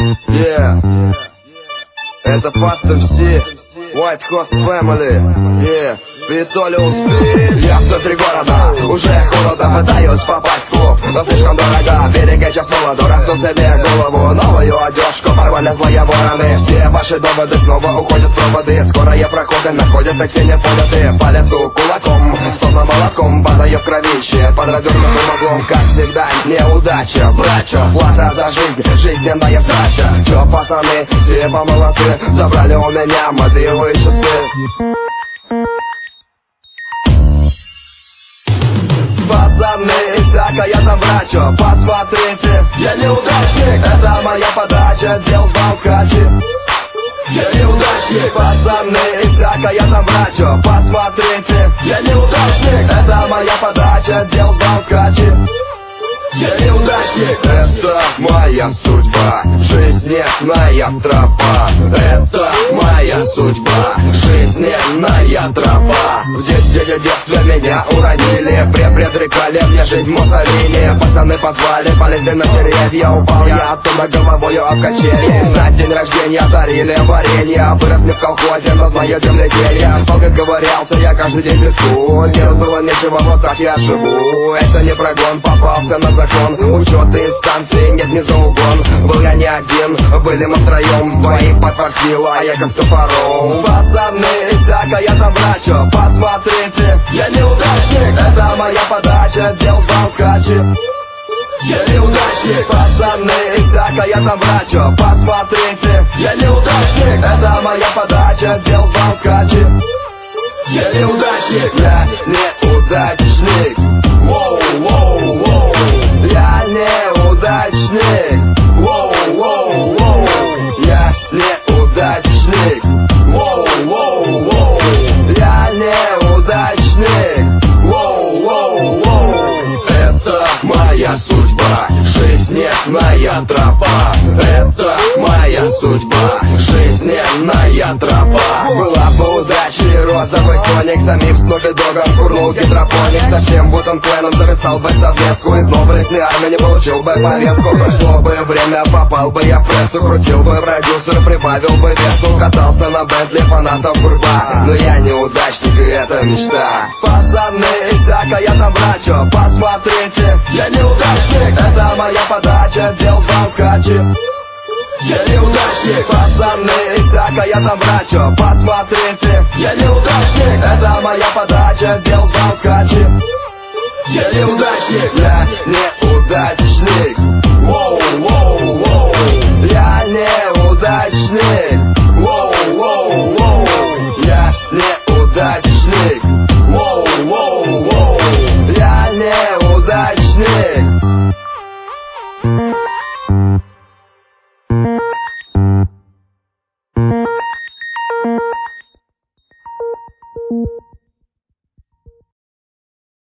Yeah. Это Past MC, White Host Family. Yeah. Витолиус Спид. Я в центре города, уже холодно, пытаюсь попасть в клуб, но слишком дорого, берегай час молоду, расту себе голову, новую одежку, порвали злые вороны. Все ваши доводы снова уходят в проводы, скорые проходы находят такси непонятые, по лицу кулаком, словно молотком, падаю в кровище, под развернутым углом, как всегда, неудача, брача, плата за жизнь, жизненная сдача. Чё, пацаны, типа молодцы, забрали у меня мобилы и часы. Пацаны, всякая там брачо, посмотрите, я неудачник, это моя подача, дел баунс-хачи. Я неудачник, пацаны, всякая там брачо, посмотрите, я неудачник, это моя подача, дел баунс-хачи. Я неудачник, это моя судьба, жизненная тропа. Это моя судьба, жизненная тропа. В детстве меня уронили, предрекали мне жизнь Муссолини. Пацаны позвали, полезли на деревья, упал я оттуда головою об качели. На день рождения дарили варенье, вырос мне в колхозе, но знаю земледелие. Долго ковырялся я каждый день в леску, делать было нечего, вот так я живу. Это не прогон, попался на закон. Учет инстанции, нет, не за угон. Был я не один, были мы втроем, двоих подфартило, а я как топором. Пацаны, всякая там брачо, посмотрите, я неудачник, это моя подача, дел баунс-хачи. Я неудачник, пацаны, всякая там брачо, посмотрите, я неудачник, это моя подача, дел баунс-хачи. Я неудачник, я неудачник. Воу-воу-воу. Я неудачник. Воу-воу-воу. Я неудачник. Воу-воу-воу. Я неудачник. Воу-воу-воу. Это моя судьба, жизненная тропа. Это моя судьба, жизненная тропа. Была бы удача, розовый слоник, самим Снупи-Догом курнул гидропоник. Совсем Вутен Кленом зависал бы совместку, из доблестной армии не получил бы повестку. Прошло бы время, попал бы я в прессу, крутил бы продюсер, прибавил бы весу, катался на Бентли фанатов гурба. Но я неудачник, и это мечта. Пацаны, всякая там брачо, посмотрите, я неудачник, это моя подача, дел баунс-хачи. Я неудачник, пацаны, всякая там брачо, посмотрите, я неудачник, это моя подача, дел баунс-хачи. Я неудачник, я неудачник. Воу-воу-воу. Я неудачник. Воу-воу-воу. Я неудачник. Воу-воу-воу. Я неудачник.